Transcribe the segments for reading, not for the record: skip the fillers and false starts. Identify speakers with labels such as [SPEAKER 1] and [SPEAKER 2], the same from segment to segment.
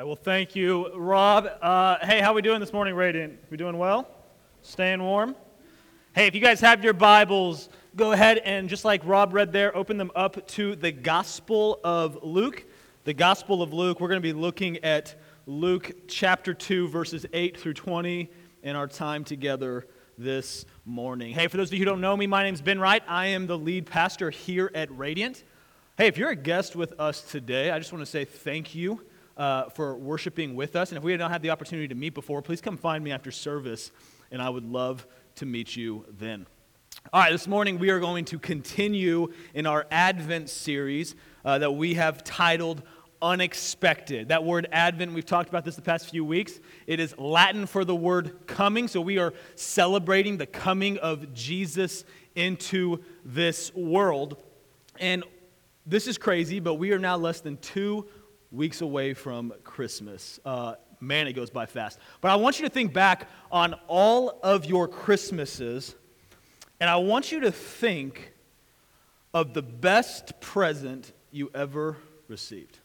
[SPEAKER 1] Well, thank you, Rob. Hey, how we doing this morning, Radiant? We doing well? Staying warm? Hey, if you guys have your Bibles, go ahead and just like Rob read there, open them up to the Gospel of Luke. The Gospel of Luke, we're going to be looking at Luke chapter 2, verses 8 through 20 in our time together this morning. Hey, for those of you who don't know me, my name's Ben Wright. I am the lead pastor here at Radiant. Hey, if you're a guest with us today, I just want to say thank you for worshiping with us. And if we had not had the opportunity to meet before, please come find me after service, and I would love to meet you then. All right, this morning we are going to continue in our Advent series that we have titled Unexpected. That word Advent, we've talked about this the past few weeks. It is Latin for the word coming, so we are celebrating the coming of Jesus into this world. And this is crazy, but we are now less than 2 weeks away from Christmas. Man, it goes by fast. But I want you to think back on all of your Christmases, and I want you to think of the best present you ever received.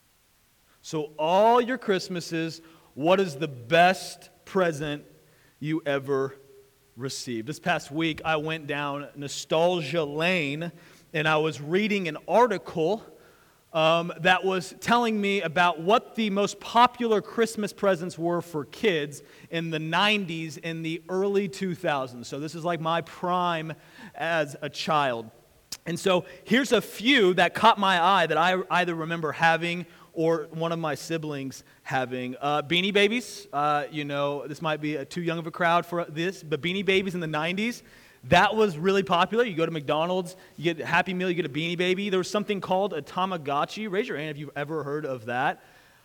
[SPEAKER 1] So all your Christmases, what is the best present you ever received? This past week, I went down nostalgia lane, and I was reading an article that was telling me about what the most popular Christmas presents were for kids in the 90s and the early 2000s. So this is like my prime as a child. And so here's a few that caught my eye that I either remember having or one of my siblings having. Beanie Babies, this might be too young of a crowd for this, but Beanie Babies in the 90s, that was really popular. You go to McDonald's, you get a Happy Meal, you get a Beanie Baby. There was something called a Tamagotchi. Raise your hand if you've ever heard of that.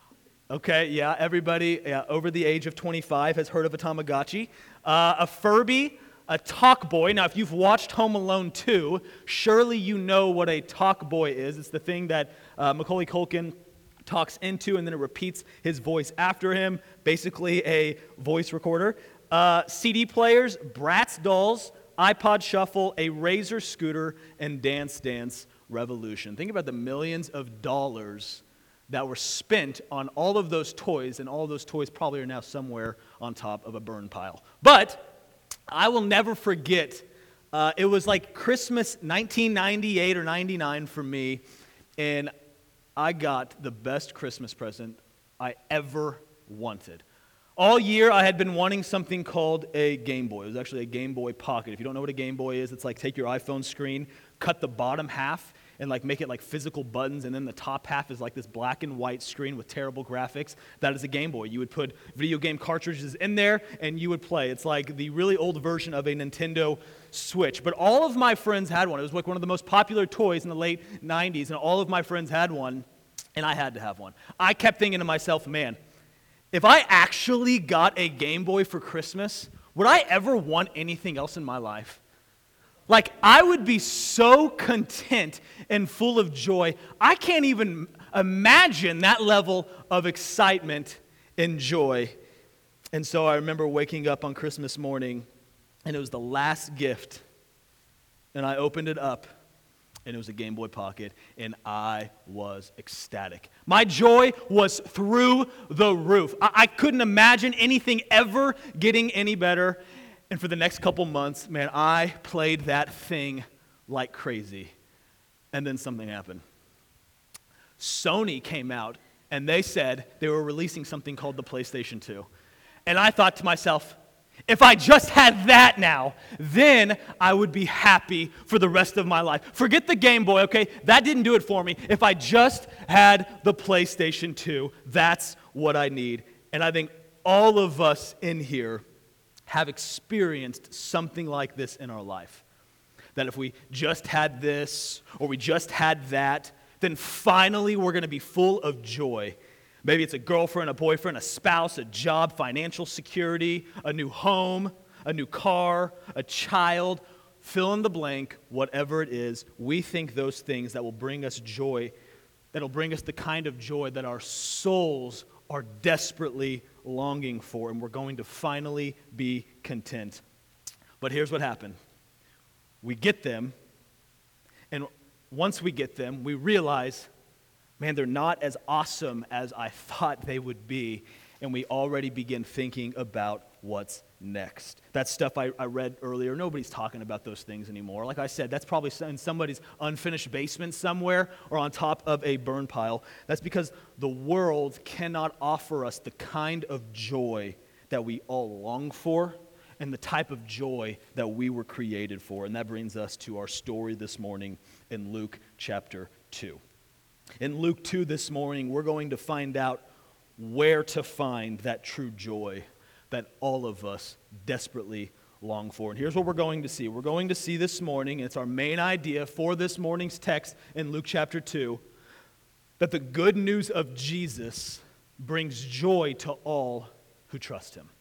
[SPEAKER 1] Okay, yeah, everybody over the age of 25 has heard of a Tamagotchi. A Furby, a Talk Boy. Now, if you've watched Home Alone 2, surely you know what a Talk Boy is. It's the thing that Macaulay Culkin talks into, and then it repeats his voice after him, basically a voice recorder. CD players, Bratz dolls, iPod Shuffle, a Razor scooter, and Dance Dance Revolution. Think about the millions of dollars that were spent on all of those toys, and all of those toys probably are now somewhere on top of a burn pile. But I will never forget, it was like Christmas 1998 or 99 for me, and I got the best Christmas present I ever wanted. All year, I had been wanting something called a Game Boy. It was actually a Game Boy Pocket. If you don't know what a Game Boy is, it's like take your iPhone screen, cut the bottom half, and like make it like physical buttons, and then the top half is like this black and white screen with terrible graphics. That is a Game Boy. You would put video game cartridges in there, and you would play. It's like the really old version of a Nintendo Switch. But all of my friends had one. It was like one of the most popular toys in the late 90s, and all of my friends had one, and I had to have one. I kept thinking to myself, man, if I actually got a Game Boy for Christmas, would I ever want anything else in my life? Like, I would be so content and full of joy. I can't even imagine that level of excitement and joy. And so I remember waking up on Christmas morning, and it was the last gift, and I opened it up, and it was a Game Boy Pocket, and I was ecstatic. My joy was through the roof. I couldn't imagine anything ever getting any better. And for the next couple months, man, I played that thing like crazy. And then something happened. Sony came out, and they said they were releasing something called the PlayStation 2. And I thought to myself, if I just had that now, then I would be happy for the rest of my life. Forget the Game Boy, okay? That didn't do it for me. If I just had the PlayStation 2, that's what I need. And I think all of us in here have experienced something like this in our life. That if we just had this, or we just had that, then finally we're going to be full of joy. Maybe it's a girlfriend, a boyfriend, a spouse, a job, financial security, a new home, a new car, a child. Fill in the blank, whatever it is. We think those things that will bring us joy, that will bring us the kind of joy that our souls are desperately longing for, and we're going to finally be content. But here's what happened. We get them, and once we get them, we realize man, they're not as awesome as I thought they would be. And we already begin thinking about what's next. That stuff I read earlier, nobody's talking about those things anymore. Like I said, that's probably in somebody's unfinished basement somewhere or on top of a burn pile. That's because the world cannot offer us the kind of joy that we all long for and the type of joy that we were created for. And that brings us to our story this morning in Luke chapter 2. In Luke 2 this morning, we're going to find out where to find that true joy that all of us desperately long for. And here's what we're going to see. We're going to see this morning, and it's our main idea for this morning's text in Luke chapter 2, that the good news of Jesus brings joy to all who trust him.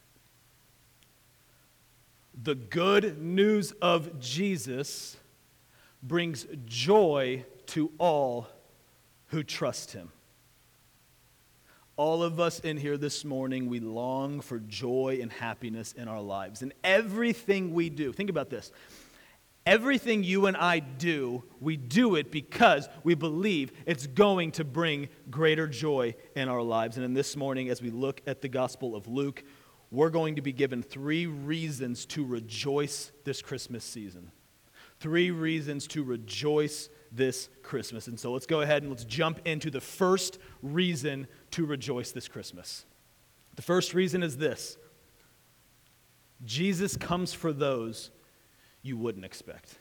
[SPEAKER 1] The good news of Jesus brings joy to all who trust him. All of us in here this morning, we long for joy and happiness in our lives. And everything we do, think about this. Everything you and I do, we do it because we believe it's going to bring greater joy in our lives. And in this morning, as we look at the Gospel of Luke, we're going to be given 3 reasons to rejoice this Christmas season. 3 reasons to rejoice this Christmas. And so let's go ahead and let's jump into the first reason to rejoice this Christmas. The first reason is this: Jesus comes for those you wouldn't expect.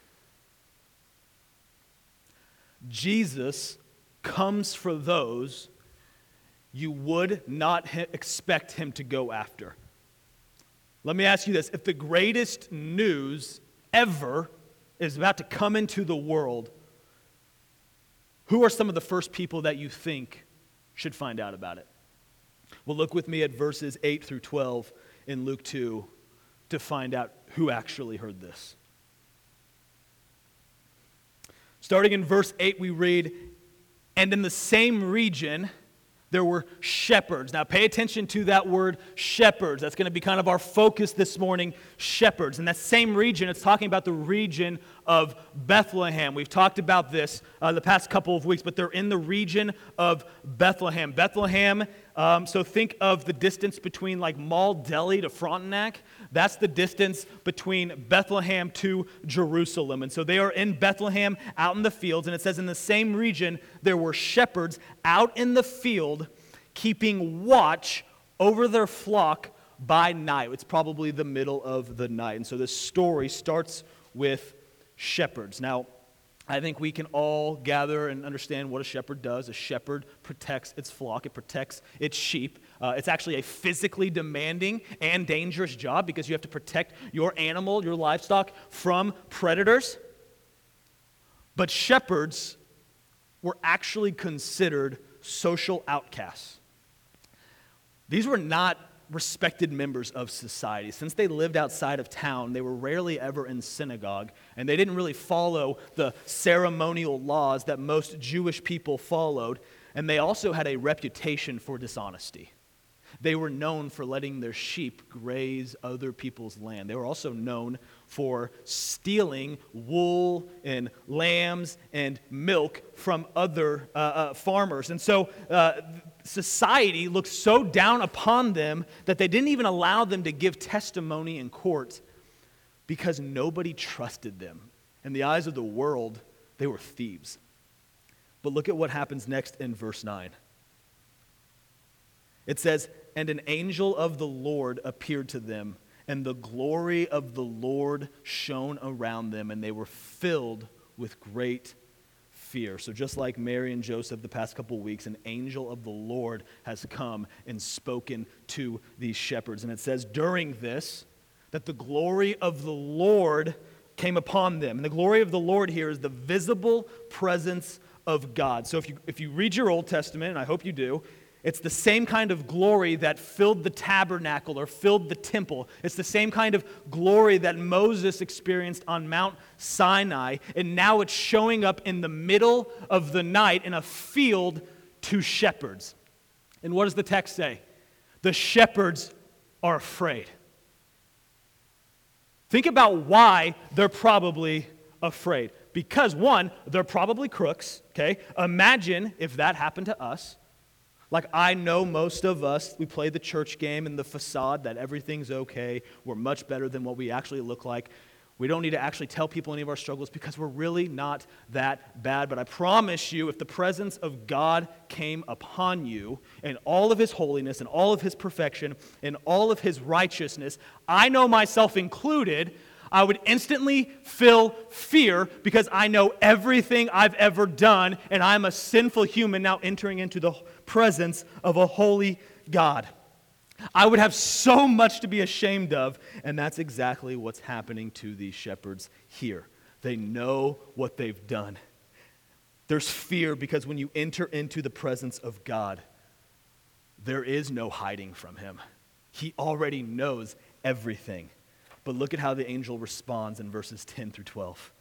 [SPEAKER 1] Jesus comes for those you would not expect him to go after. Let me ask you this: if the greatest news ever is about to come into the world, who are some of the first people that you think should find out about it? Well, look with me at verses 8 through 12 in Luke 2 to find out who actually heard this. Starting in verse 8, we read, "And in the same region there were shepherds." Now pay attention to that word shepherds. That's going to be kind of our focus this morning, shepherds. In that same region, it's talking about the region of Bethlehem. We've talked about this the past couple of weeks, but they're in the region of Bethlehem. Bethlehem, so think of the distance between like Mall Deli to Frontenac. That's the distance between Bethlehem to Jerusalem. And so they are in Bethlehem, out in the fields, and it says in the same region there were shepherds out in the field keeping watch over their flock by night. It's probably the middle of the night. And so this story starts with shepherds. Now, I think we can all gather and understand what a shepherd does. A shepherd protects its flock. It protects its sheep. It's actually a physically demanding and dangerous job because you have to protect your animal, your livestock, from predators. But shepherds were actually considered social outcasts. These were not respected members of society. Since they lived outside of town, they were rarely ever in synagogue, and they didn't really follow the ceremonial laws that most Jewish people followed, and they also had a reputation for dishonesty. They were known for letting their sheep graze other people's land. They were also known for stealing wool and lambs and milk from other farmers. And so society looked so down upon them that they didn't even allow them to give testimony in court because nobody trusted them. In the eyes of the world, they were thieves. But look at what happens next in verse 9. It says, "And an angel of the Lord appeared to them, and the glory of the Lord shone around them, and they were filled with great fear." So just like Mary and Joseph the past couple of weeks, an angel of the Lord has come and spoken to these shepherds. And it says during this that the glory of the Lord came upon them. And the glory of the Lord here is the visible presence of God. So if you read your Old Testament, and I hope you do, it's the same kind of glory that filled the tabernacle or filled the temple. It's the same kind of glory that Moses experienced on Mount Sinai, and now it's showing up in the middle of the night in a field to shepherds. And what does the text say? The shepherds are afraid. Think about why they're probably afraid. because one, they're probably crooks, okay? Imagine if that happened to us. Like, I know most of us, we play the church game and the facade that everything's okay. We're much better than what we actually look like. We don't need to actually tell people any of our struggles because we're really not that bad. But I promise you, if the presence of God came upon you in all of his holiness and all of his perfection and all of his righteousness, I know myself included, I would instantly feel fear because I know everything I've ever done, and I'm a sinful human now entering into the presence of a holy God. I would have so much to be ashamed of, and that's exactly what's happening to these shepherds here. They know what they've done. There's fear because when you enter into the presence of God, there is no hiding from him. He already knows everything. But look at how the angel responds in verses 10 through 12.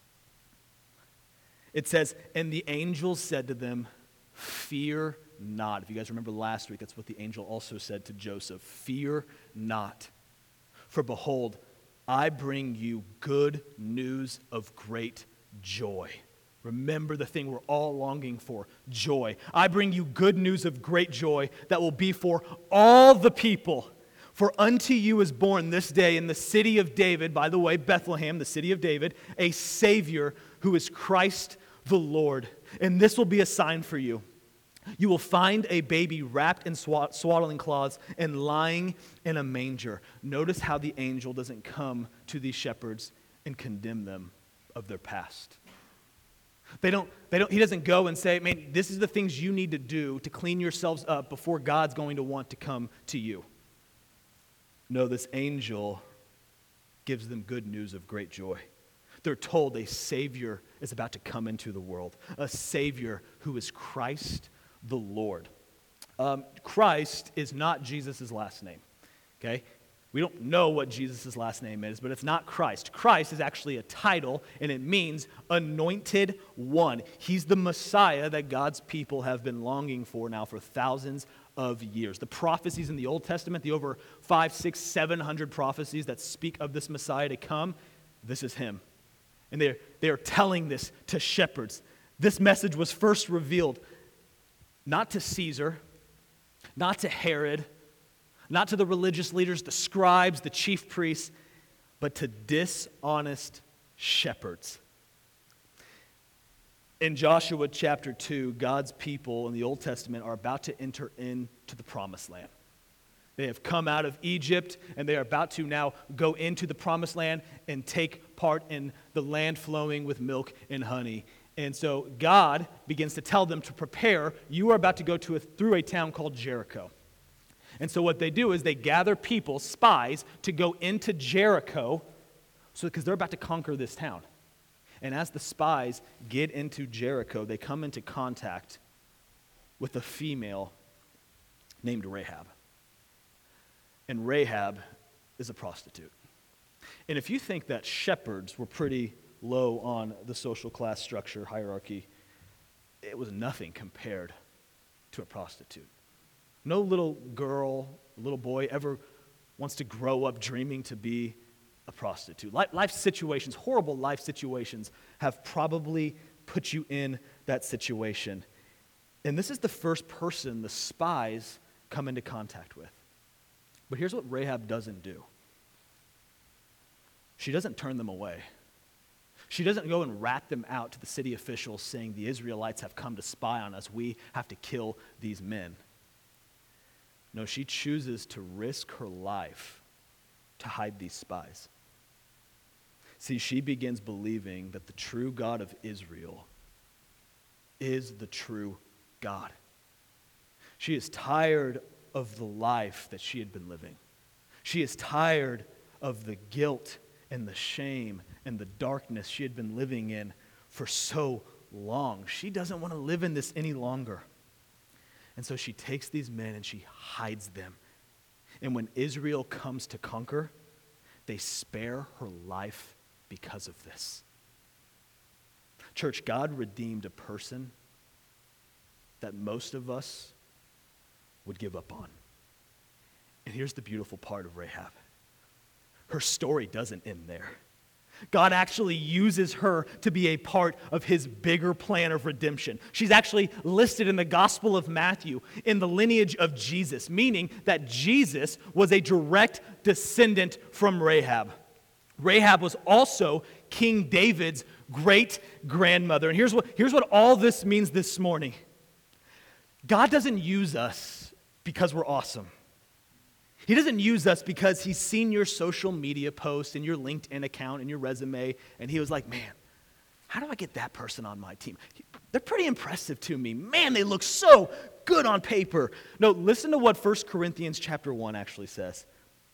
[SPEAKER 1] It says, "And the angel said to them, 'Fear not.'" If you guys remember last week, that's what the angel also said to Joseph. "Fear not. For behold, I bring you good news of great joy." Remember the thing we're all longing for, joy. "I bring you good news of great joy that will be for all the people. For unto you is born this day in the city of David," by the way, Bethlehem, the city of David, "a Savior who is Christ the Lord. And this will be a sign for you. You will find a baby wrapped in swaddling cloths and lying in a manger." Notice how the angel doesn't come to these shepherds and condemn them of their past. He doesn't go and say, "Man, this is the things you need to do to clean yourselves up before God's going to want to come to you." No, this angel gives them good news of great joy. They're told a Savior is about to come into the world, a Savior who is Christ the Lord. Christ is not Jesus' last name, okay? We don't know what Jesus' last name is, but it's not Christ. Christ is actually a title, and it means anointed one. He's the Messiah that God's people have been longing for now for thousands of years. The prophecies in the Old Testament, the over 500, 600, 700 prophecies that speak of this Messiah to come, this is him. And they are telling this to shepherds. This message was first revealed not to Caesar, not to Herod, not to the religious leaders, the scribes, the chief priests, but to dishonest shepherds. In Joshua chapter 2, God's people in the Old Testament are about to enter into the promised land. They have come out of Egypt, and they are about to now go into the promised land and take part in the land flowing with milk and honey. And so God begins to tell them to prepare. You are about to go through a town called Jericho. And so what they do is they gather people, spies, to go into Jericho because they're about to conquer this town. And as the spies get into Jericho, they come into contact with a female named Rahab. And Rahab is a prostitute. And if you think that shepherds were pretty low on the social class structure hierarchy, it was nothing compared to a prostitute. No little girl, little boy ever wants to grow up dreaming to be a prostitute. Life situations, horrible life situations, have probably put you in that situation. And this is the first person the spies come into contact with. But here's what Rahab doesn't do. She doesn't turn them away. She doesn't go and rat them out to the city officials saying, "The Israelites have come to spy on us. We have to kill these men." No, she chooses to risk her life to hide these spies. See, she begins believing that the true God of Israel is the true God. She is tired of the life that she had been living. She is tired of the guilt and the shame and the darkness she had been living in for so long. She doesn't want to live in this any longer. And so she takes these men and she hides them. And when Israel comes to conquer, they spare her life because of this. Church, God redeemed a person that most of us would give up on. And here's the beautiful part of Rahab. Her story doesn't end there. God actually uses her to be a part of his bigger plan of redemption. She's actually listed in the Gospel of Matthew in the lineage of Jesus, meaning that Jesus was a direct descendant from Rahab. Rahab was also King David's great-grandmother. And here's what all this means this morning. God doesn't use us because we're awesome. He doesn't use us because he's seen your social media post and your LinkedIn account and your resume, and he was like, man, how do I get that person on my team? They're pretty impressive to me. Man, they look so good on paper. No, listen to what 1 Corinthians chapter 1 actually says.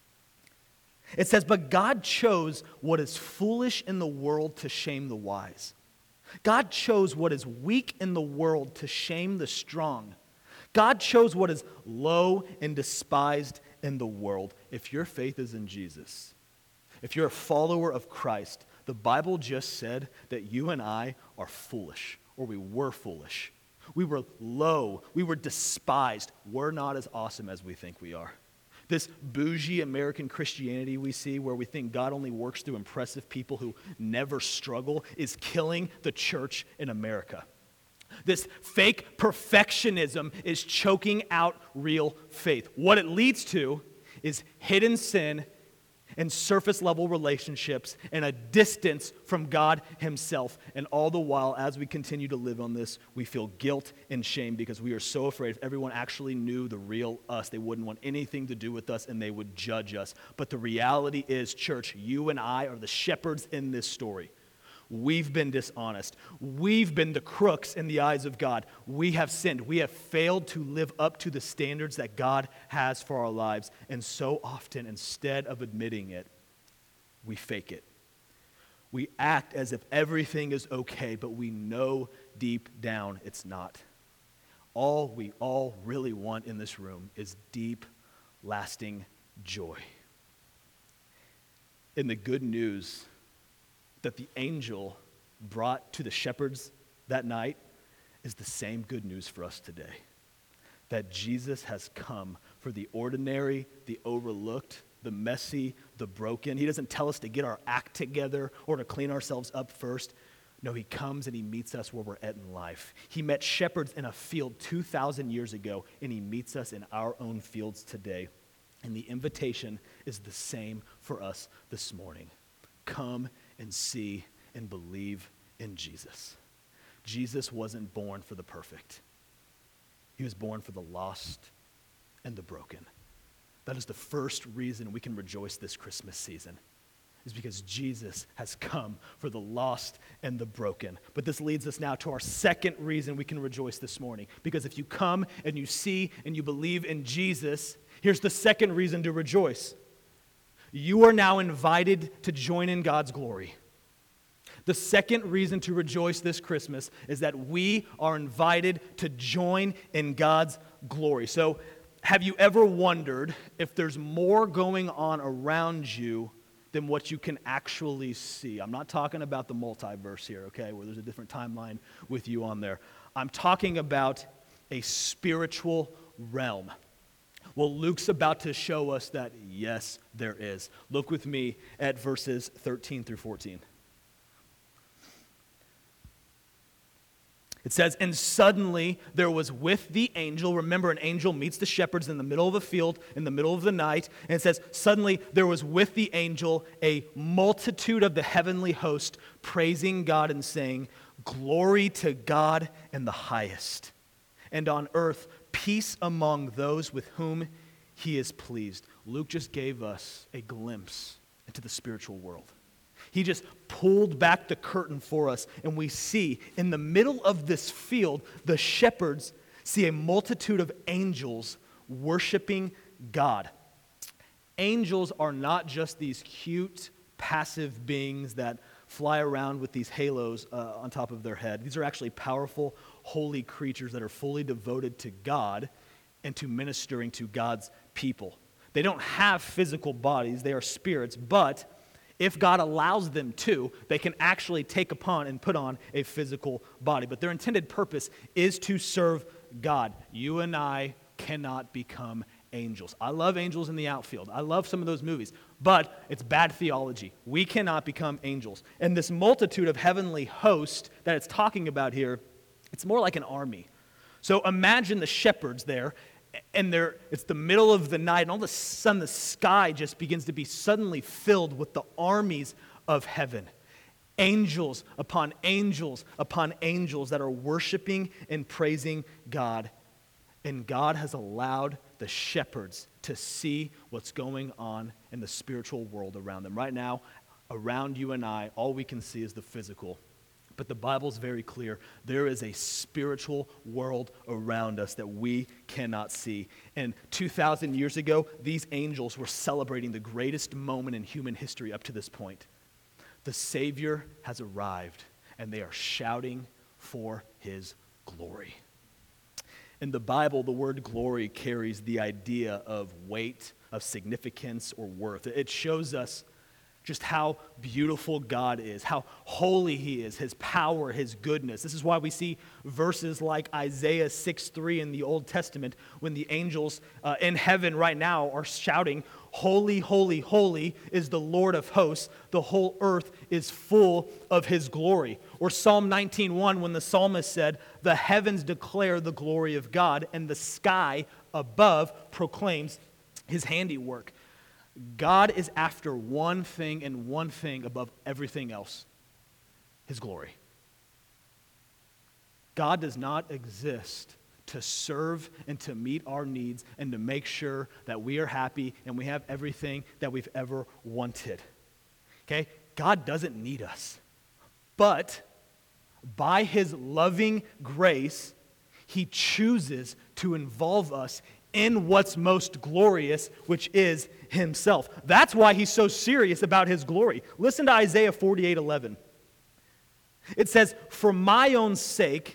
[SPEAKER 1] It says, but God chose what is foolish in the world to shame the wise. God chose what is weak in the world to shame the strong. God chose what is low and despised in the world. If your faith is in Jesus, if you're a follower of Christ, the Bible just said that you and I are foolish, or we were foolish. We were low. We were despised. We're not as awesome as we think we are. This bougie American Christianity we see, where we think God only works through impressive people who never struggle, is killing the church in America. This fake perfectionism is choking out real faith. What it leads to is hidden sin and surface-level relationships and a distance from God himself. And all the while, as we continue to live on this, we feel guilt and shame because we are so afraid if everyone actually knew the real us, they wouldn't want anything to do with us and they would judge us. But the reality is, church, you and I are the shepherds in this story. We've been dishonest. We've been the crooks in the eyes of God. We have sinned. We have failed to live up to the standards that God has for our lives. And so often, instead of admitting it, we fake it. We act as if everything is okay, but we know deep down it's not. All we all really want in this room is deep, lasting joy. And the good news that the angel brought to the shepherds that night is the same good news for us today. That Jesus has come for the ordinary, the overlooked, the messy, the broken. He doesn't tell us to get our act together or to clean ourselves up first. No, he comes and he meets us where we're at in life. He met shepherds in a field 2,000 years ago, and he meets us in our own fields today. And the invitation is the same for us this morning. Come and see and believe in Jesus. Jesus wasn't born for the perfect. He was born for the lost and the broken. That is the first reason we can rejoice this Christmas season, is because Jesus has come for the lost and the broken. But this leads us now to our second reason we can rejoice this morning. Because if you come and you see and you believe in Jesus, here's the second reason to rejoice. You are now invited to join in God's glory. The second reason to rejoice this Christmas is that we are invited to join in God's glory. So, have you ever wondered if there's more going on around you than what you can actually see? I'm not talking about the multiverse here, okay, where there's a different timeline with you on there. I'm talking about a spiritual realm. Well, Luke's about to show us that, yes, there is. Look with me at verses 13 through 14. It says, and suddenly there was with the angel, remember an angel meets the shepherds in the middle of a field in the middle of the night, and it says, suddenly there was with the angel a multitude of the heavenly host praising God and saying, glory to God in the highest, and on earth peace among those with whom he is pleased. Luke just gave us a glimpse into the spiritual world. He just pulled back the curtain for us, and we see in the middle of this field, the shepherds see a multitude of angels worshiping God. Angels are not just these cute, passive beings that fly around with these halos on top of their head. These are actually powerful, holy creatures that are fully devoted to God and to ministering to God's people. They don't have physical bodies, they are spirits, but if God allows them to, they can actually take upon and put on a physical body. But their intended purpose is to serve God. You and I cannot become angels. I love Angels in the Outfield. I love some of those movies, but it's bad theology. We cannot become angels. And this multitude of heavenly hosts that it's talking about here, it's more like an army. So imagine the shepherds there, and it's the middle of the night, and all of a sudden the sky just begins to be suddenly filled with the armies of heaven. Angels upon angels upon angels that are worshiping and praising God. And God has allowed the shepherds to see what's going on in the spiritual world around them. Right now, around you and I, all we can see is the physical. But the Bible's very clear. There is a spiritual world around us that we cannot see. And 2,000 years ago, these angels were celebrating the greatest moment in human history up to this point. The Savior has arrived, and they are shouting for his glory. In the Bible, the word glory carries the idea of weight, of significance, or worth. It shows us just how beautiful God is, how holy he is, his power, his goodness. This is why we see verses like Isaiah 6:3 in the Old Testament when the angels in heaven right now are shouting, "Holy, holy, holy is the Lord of hosts. The whole earth is full of his glory." Or Psalm 19:1 when the psalmist said, "The heavens declare the glory of God, and the sky above proclaims his handiwork." God is after one thing and one thing above everything else: his glory. God does not exist to serve and to meet our needs and to make sure that we are happy and we have everything that we've ever wanted. Okay? God doesn't need us. But by his loving grace, he chooses to involve us in what's most glorious, which is himself. That's why he's so serious about his glory. Listen to Isaiah 48:11. It says, for my own sake,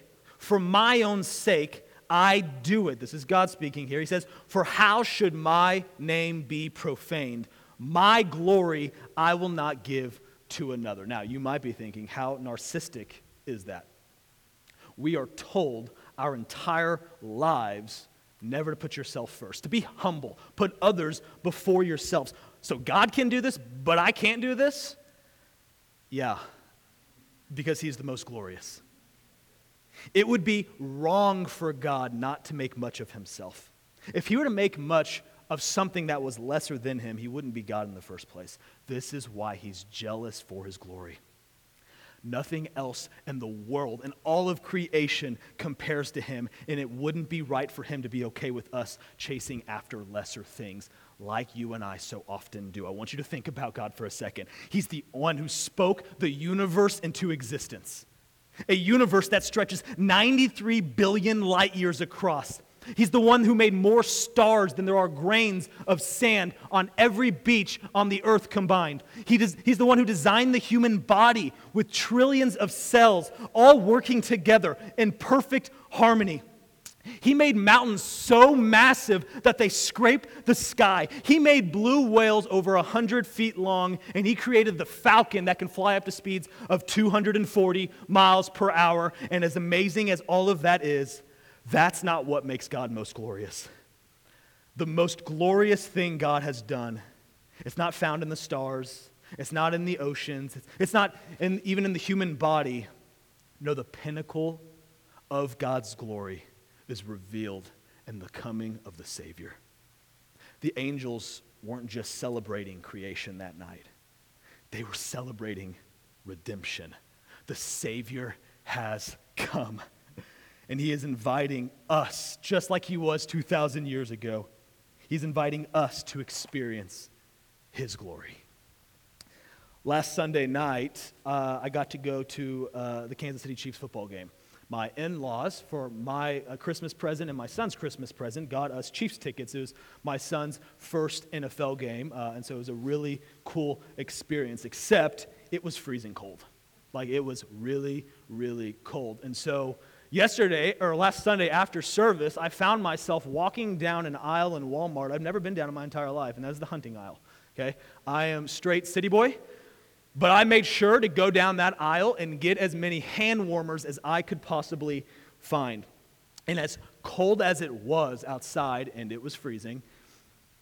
[SPEAKER 1] I do it." This is God speaking here. He says, "For how should my name be profaned? My glory I will not give to another." Now, you might be thinking, how narcissistic is that? We are told our entire lives never to put yourself first, to be humble, put others before yourselves. So God can do this, but I can't do this? Yeah, because he's the most glorious. It would be wrong for God not to make much of himself. If he were to make much of something that was lesser than him, he wouldn't be God in the first place. This is why he's jealous for his glory. Nothing else in the world, in all of creation, compares to him, and it wouldn't be right for him to be okay with us chasing after lesser things like you and I so often do. I want you to think about God for a second. He's the one who spoke the universe into existence, a universe that stretches 93 billion light years across. He's the one who made more stars than there are grains of sand on every beach on the earth combined. He's the one who designed the human body with trillions of cells all working together in perfect harmony. He made mountains so massive that they scrape the sky. He made blue whales over 100 feet long, and he created the falcon that can fly up to speeds of 240 miles per hour. And as amazing as all of that is, that's not what makes God most glorious. The most glorious thing God has done, it's not found in the stars, it's not in the oceans, it's not even in the human body. No, the pinnacle of God's glory is revealed in the coming of the Savior. The angels weren't just celebrating creation that night. They were celebrating redemption. The Savior has come. And he is inviting us, just like he was 2,000 years ago. He's inviting us to experience his glory. Last Sunday night, I got to go to the Kansas City Chiefs football game. My in-laws, for my Christmas present and my son's Christmas present, got us Chiefs tickets. It was my son's first NFL game, and so it was a really cool experience, except it was freezing cold. Like, it was really, really cold. And so last Sunday after service, I found myself walking down an aisle in Walmart I've never been down in my entire life, and that is the hunting aisle, okay? I am straight city boy, but I made sure to go down that aisle and get as many hand warmers as I could possibly find. And as cold as it was outside, and it was freezing,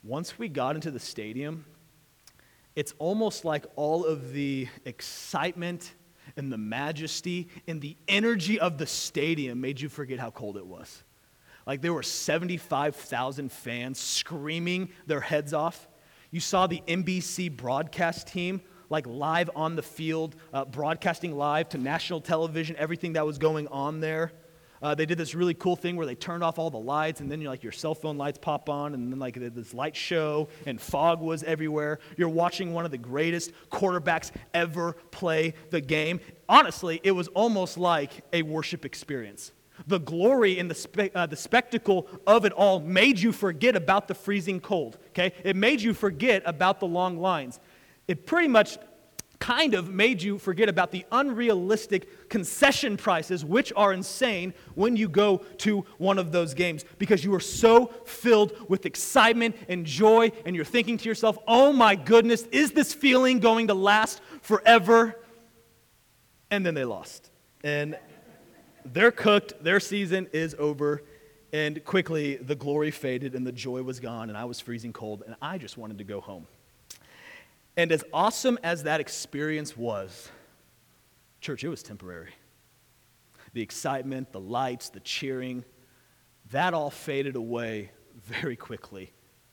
[SPEAKER 1] once we got into the stadium, it's almost like all of the excitement and the majesty and the energy of the stadium made you forget how cold it was. Like there were 75,000 fans screaming their heads off. You saw the NBC broadcast team like live on the field, broadcasting live to national television, everything that was going on there. They did this really cool thing where they turned off all the lights, and then your cell phone lights pop on, and then like this light show, and fog was everywhere. You're watching one of the greatest quarterbacks ever play the game. Honestly, it was almost like a worship experience. The glory and the spectacle of it all made you forget about the freezing cold, okay? It made you forget about the long lines. It pretty much kind of made you forget about the unrealistic concession prices, which are insane when you go to one of those games, because you are so filled with excitement and joy, and you're thinking to yourself, oh my goodness, is this feeling going to last forever? And then they lost. And they're cooked, their season is over, and quickly the glory faded and the joy was gone, and I was freezing cold, and I just wanted to go home. And as awesome as that experience was, church, it was temporary. The excitement, the lights, the cheering, that all faded away very quickly,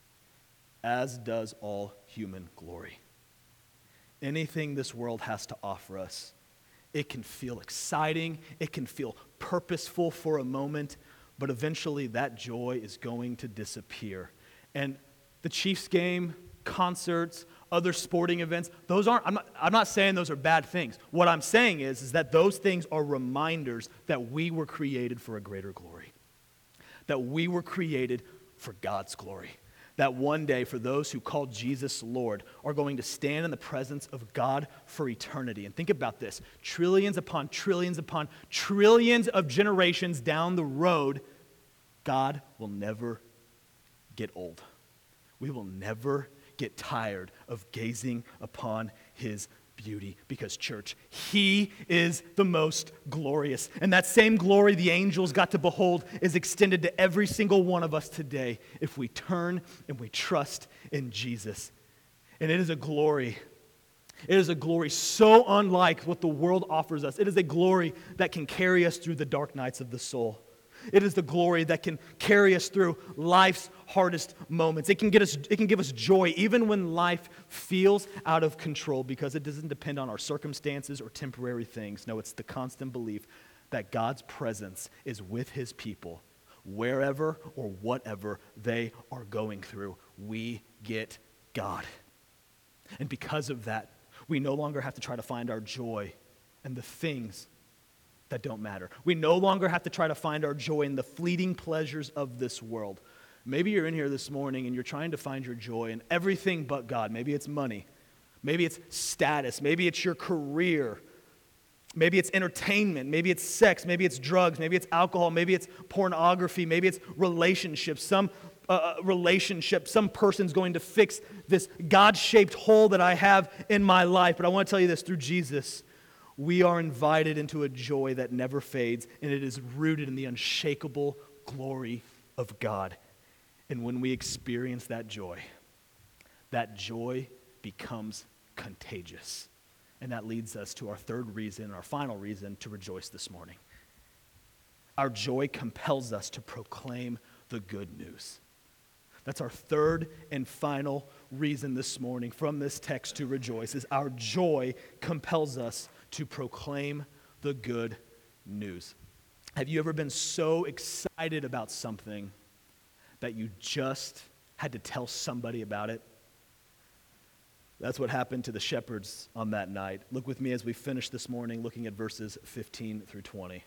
[SPEAKER 1] as does all human glory. Anything this world has to offer us, it can feel exciting, it can feel purposeful for a moment, but eventually that joy is going to disappear. And the Chiefs game, concerts, other sporting events, those aren't, I'm not saying those are bad things. What I'm saying is that those things are reminders that we were created for a greater glory. That we were created for God's glory. That one day, for those who call Jesus Lord, are going to stand in the presence of God for eternity. And think about this, trillions upon trillions upon trillions of generations down the road, God will never get old. We will never get tired of gazing upon his beauty, because, church, he is the most glorious. And that same glory the angels got to behold is extended to every single one of us today if we turn and we trust in Jesus. And it is a glory. It is a glory so unlike what the world offers us. It is a glory that can carry us through the dark nights of the soul. It is the glory that can carry us through life's hardest moments. It can give us joy even when life feels out of control, because it doesn't depend on our circumstances or temporary things. No, it's the constant belief that God's presence is with his people wherever or whatever they are going through. We get God. And because of that, we no longer have to try to find our joy in the things that don't matter. We no longer have to try to find our joy in the fleeting pleasures of this world. Maybe you're in here this morning and you're trying to find your joy in everything but God. Maybe it's money. Maybe it's status. Maybe it's your career. Maybe it's entertainment. Maybe it's sex. Maybe it's drugs. Maybe it's alcohol. Maybe it's pornography. Maybe it's relationships. Some person's going to fix this God-shaped hole that I have in my life. But I want to tell you this, through Jesus, we are invited into a joy that never fades, and it is rooted in the unshakable glory of God. And when we experience that joy becomes contagious. And that leads us to our third reason, our final reason to rejoice this morning. Our joy compels us to proclaim the good news. That's our third and final reason this morning from this text to rejoice, is our joy compels us to proclaim the good news. Have you ever been so excited about something that you just had to tell somebody about it? That's what happened to the shepherds on that night. Look with me as we finish this morning looking at verses 15 through 20.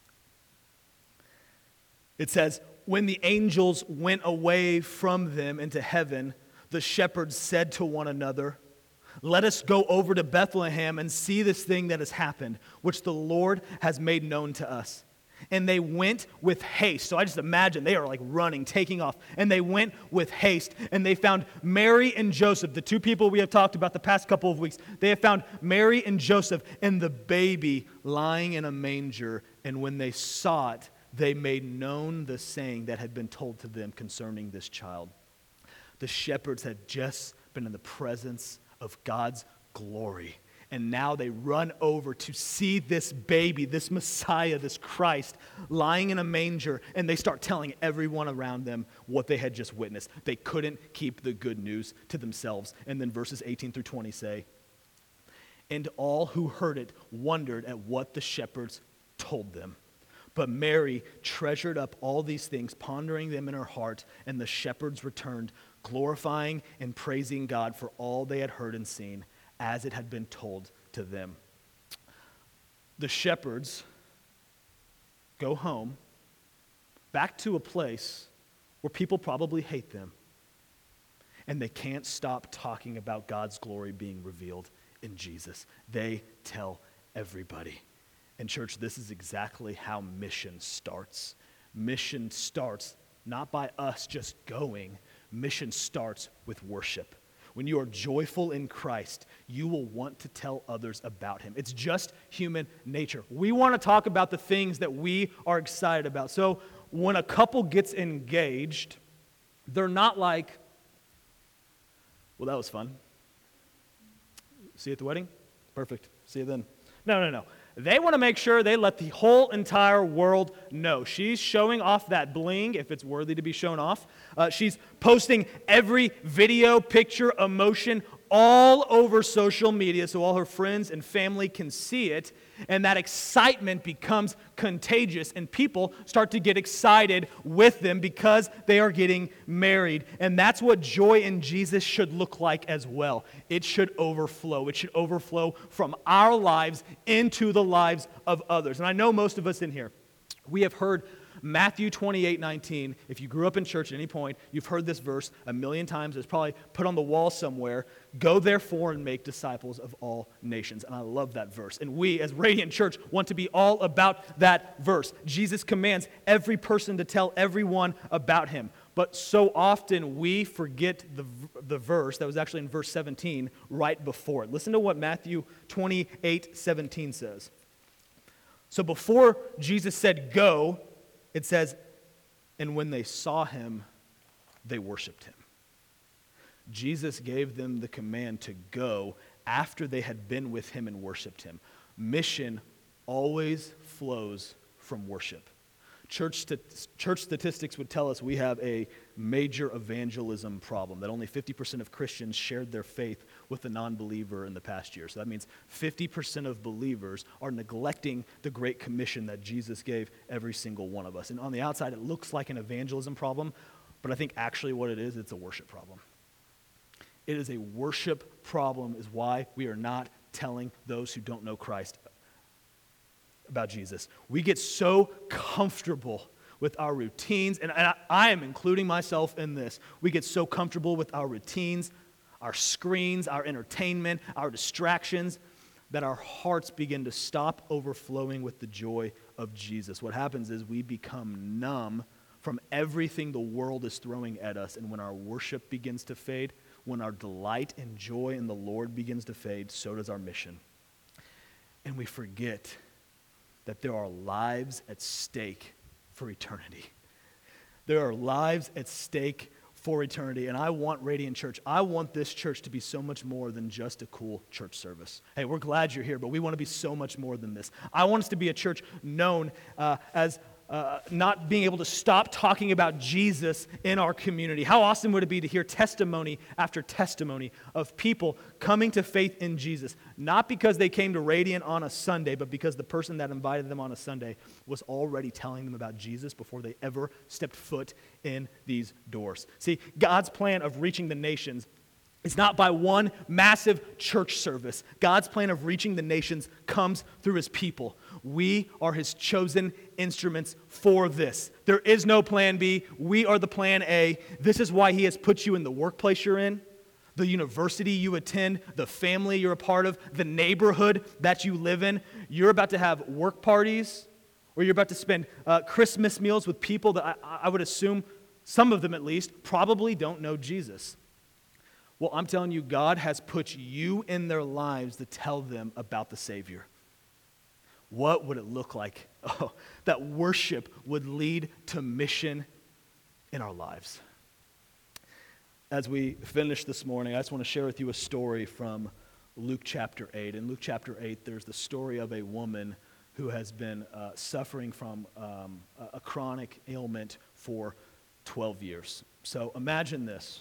[SPEAKER 1] It says, when the angels went away from them into heaven, the shepherds said to one another, let us go over to Bethlehem and see this thing that has happened, which the Lord has made known to us. And they went with haste. So I just imagine they are like running, taking off. And they went with haste. And they found Mary and Joseph, the two people we have talked about the past couple of weeks. They have found Mary and Joseph and the baby lying in a manger. And when they saw it, they made known the saying that had been told to them concerning this child. The shepherds had just been in the presence of God's glory. And now they run over to see this baby, this Messiah, this Christ, lying in a manger, and they start telling everyone around them what they had just witnessed. They couldn't keep the good news to themselves. And then verses 18 through 20 say, "And all who heard it wondered at what the shepherds told them. But Mary treasured up all these things, pondering them in her heart, and the shepherds returned, glorifying and praising God for all they had heard and seen, as it had been told to them." The shepherds go home, back to a place where people probably hate them, and they can't stop talking about God's glory being revealed in Jesus. They tell everybody. And church, this is exactly how mission starts. Mission starts not by us just going. Mission starts with worship. When you are joyful in Christ, you will want to tell others about him. It's just human nature. We want to talk about the things that we are excited about. So when a couple gets engaged, they're not like, "Well, that was fun. See you at the wedding? Perfect. See you then." No. They want to make sure they let the whole entire world know. She's showing off that bling, if it's worthy to be shown off. She's posting every video, picture, emotion all over social media so all her friends and family can see it. And that excitement becomes contagious, and people start to get excited with them because they are getting married. And that's what joy in Jesus should look like as well. It should overflow. It should overflow from our lives into the lives of others. And I know most of us in here, we have heard Matthew 28:19. If you grew up in church at any point, you've heard this verse a million times. It's probably put on the wall somewhere. "Go therefore and make disciples of all nations." And I love that verse. And we as Radiant Church want to be all about that verse. Jesus commands every person to tell everyone about him. But so often we forget the verse that was actually in verse 17 right before it. Listen to what Matthew 28:17 says. So before Jesus said go, it says, "And when they saw him, they worshiped him." Jesus gave them the command to go after they had been with him and worshiped him. Mission always flows from worship. Church statistics would tell us we have a major evangelism problem, that only 50% of Christians shared their faith with a non-believer in the past year. So that means 50% of believers are neglecting the Great Commission that Jesus gave every single one of us. And on the outside, it looks like an evangelism problem, but I think actually what it is, it's a worship problem. It is a worship problem, is why we are not telling those who don't know Christ about Jesus. We get so comfortable with our routines, and I am including myself in this. We get so comfortable with our routines, our screens, our entertainment, our distractions, that our hearts begin to stop overflowing with the joy of Jesus. What happens is we become numb from everything the world is throwing at us, and when our worship begins to fade, when our delight and joy in the Lord begins to fade, so does our mission. And we forget that there are lives at stake for eternity. There are lives at stake for eternity. And I want Radiant Church, I want this church to be so much more than just a cool church service. Hey, we're glad you're here, but we want to be so much more than this. I want us to be a church known as not being able to stop talking about Jesus in our community. How awesome would it be to hear testimony after testimony of people coming to faith in Jesus, not because they came to Radiant on a Sunday, but because the person that invited them on a Sunday was already telling them about Jesus before they ever stepped foot in these doors. See, God's plan of reaching the nations is not by one massive church service. God's plan of reaching the nations comes through his people. We are his chosen instruments for this. There is no plan B. We are the plan A. This is why he has put you in the workplace you're in, the university you attend, the family you're a part of, the neighborhood that you live in. You're about to have work parties, or you're about to spend Christmas meals with people that I would assume, some of them at least, probably don't know Jesus. Well, I'm telling you, God has put you in their lives to tell them about the Savior. What would it look like? Oh, that worship would lead to mission in our lives. As we finish this morning, I just want to share with you a story from Luke chapter 8. In Luke chapter 8, there's the story of a woman who has been suffering from a chronic ailment for 12 years. So imagine this.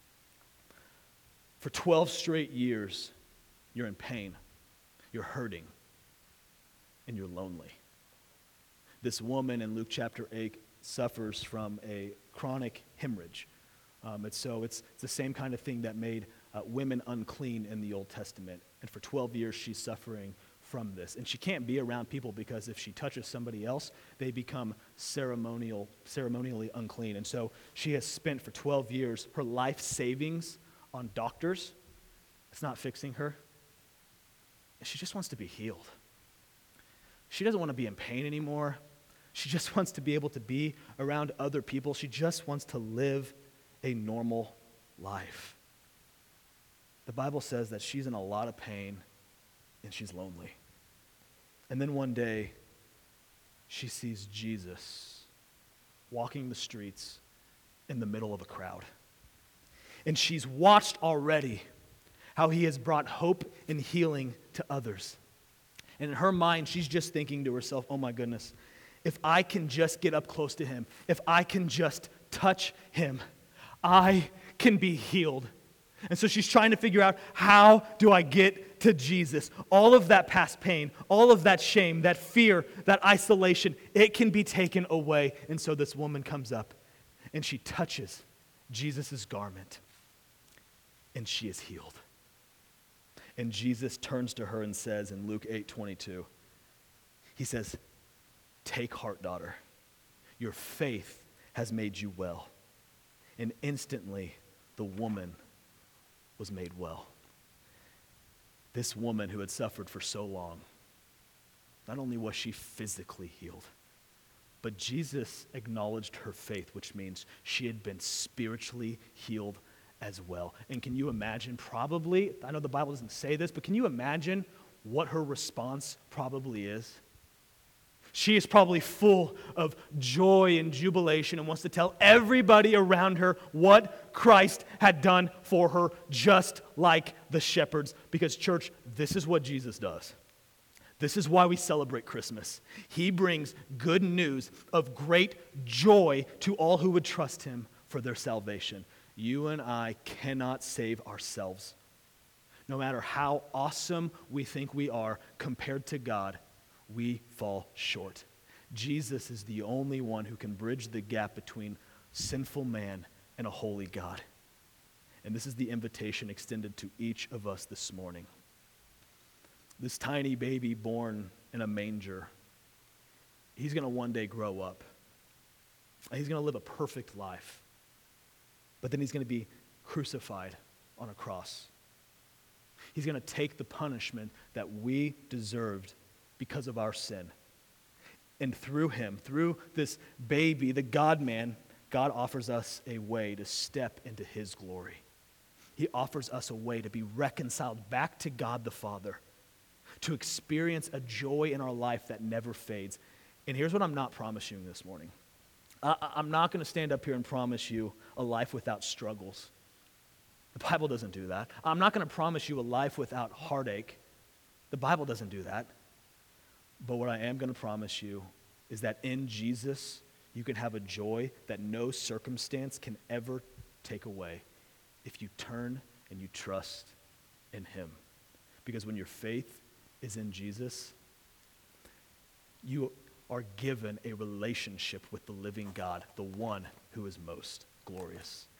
[SPEAKER 1] For 12 straight years, you're in pain, you're hurting, and you're lonely. This woman in Luke chapter 8 suffers from a chronic hemorrhage. It's the same kind of thing that made women unclean in the Old Testament. And for 12 years, she's suffering from this. And she can't be around people because if she touches somebody else, they become ceremonially unclean. And so she has spent for 12 years her life savings on doctors. It's not fixing her. And she just wants to be healed. She doesn't want to be in pain anymore. She just wants to be able to be around other people. She just wants to live a normal life. The Bible says that she's in a lot of pain and she's lonely. And then one day, she sees Jesus walking the streets in the middle of a crowd. And she's watched already how he has brought hope and healing to others. And in her mind, she's just thinking to herself, oh my goodness, if I can just get up close to him, if I can just touch him, I can be healed. And so she's trying to figure out, how do I get to Jesus? All of that past pain, all of that shame, that fear, that isolation, it can be taken away. And so this woman comes up and she touches Jesus' garment and she is healed. And Jesus turns to her and says in Luke 8:22, he says, "Take heart, daughter. Your faith has made you well." And instantly, the woman was made well. This woman who had suffered for so long, not only was she physically healed, but Jesus acknowledged her faith, which means she had been spiritually healed as well. And can you imagine, probably, I know the Bible doesn't say this, but can you imagine what her response probably is? She is probably full of joy and jubilation and wants to tell everybody around her what Christ had done for her, just like the shepherds. Because, church, this is what Jesus does. This is why we celebrate Christmas. He brings good news of great joy to all who would trust him for their salvation. You and I cannot save ourselves. No matter how awesome we think we are compared to God, we fall short. Jesus is the only one who can bridge the gap between sinful man and a holy God. And this is the invitation extended to each of us this morning. This tiny baby born in a manger, he's going to one day grow up. He's going to live a perfect life. But then he's going to be crucified on a cross. He's going to take the punishment that we deserved because of our sin. And through him, through this baby, the God-man, God offers us a way to step into his glory. He offers us a way to be reconciled back to God the Father, to experience a joy in our life that never fades. And here's what I'm not promising you this morning. I'm not going to stand up here and promise you a life without struggles. The Bible doesn't do that. I'm not going to promise you a life without heartache. The Bible doesn't do that. But what I am going to promise you is that in Jesus, you can have a joy that no circumstance can ever take away if you turn and you trust in him. Because when your faith is in Jesus, you are given a relationship with the living God, the one who is most glorious.